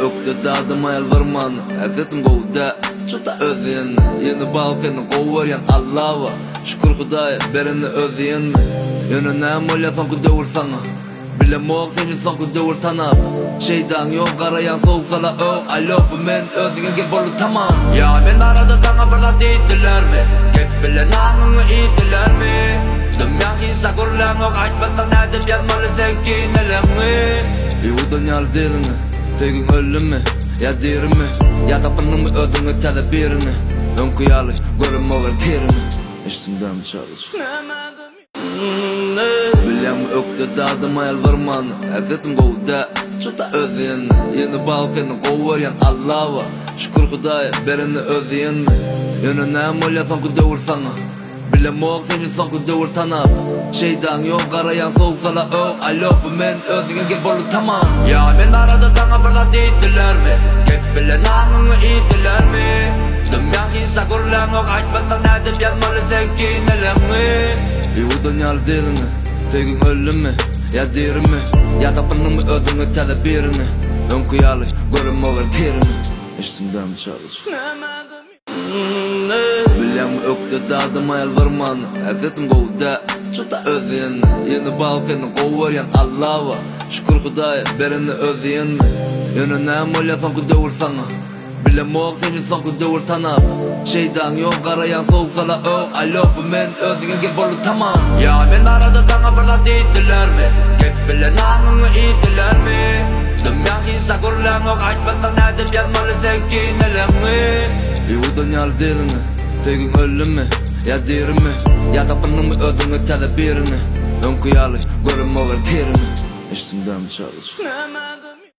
ökte dadım ayal varman Erzetim govda Çota özün Yeni bağ senin qovaryan Allah'a Şükür Hudaya berini özün mi Yönüne molya sonku dövür sana Bilem oğ seni sonku dövür tanap Şeydan yok arayan soğuk sala Alo bu men özüne gel bolu tamam Ya men arada sana burada deydiler mi Gep bile nağını iydiler mi Dümyan kisa kurlan o kaçmasan nedim yanmalı sevkin elemi Yuhu dünyalı dilini Sevgin ölüm mü ya derim mi Ya da bunun özünü tele birini Önkıyalı görüm over terini Üstümden çalış Bilem ökte dadım ayal varman Erzetim govda Çota özün Yeni bağ senin qovaryan Allah'a Şükür Hudaya berini özün mi Yönüne molya sonku dövür sana Bilem oğ seni sonku dövür tanap Şeydan yok arayan soğuk sala Alo bu men özüne gel bolu tamam Ya men arada sana burada deydiler mi Gep bile nağını iydiler mi Dümyan kisa kurlan o kaçmasan nedim yanmalı sevkin elemi Yuhu dünyalı dilini Sevgin ölüm mü ya derim mi Ya da bunun özünü tele birini Önkıyalı görüm over terini Üstümden çalış Bilem ökte dadım ayal varman Erzetim govda Çota özün Yeni bağ senin qovaryan Allah'a Şükür Hudaya berini özün mi Yönüne molya sonku dövür sana Bilem oğ seni sonku dövür tanap Şeydan yok arayan soğuk sala Alo bu men özüne gel bolu tamam Ya men arada sana burada deydiler mi Gep bile nağını iydiler mi Dümyan kisa kurlan o kaçmasan nedim yanmalı sevkin elemi Yuhu dünyalı dilini Sevgin ölüm mü ya derim mi Ya da bunun özünü tele birini Önkıyalı görüm over terini Üstümden çalış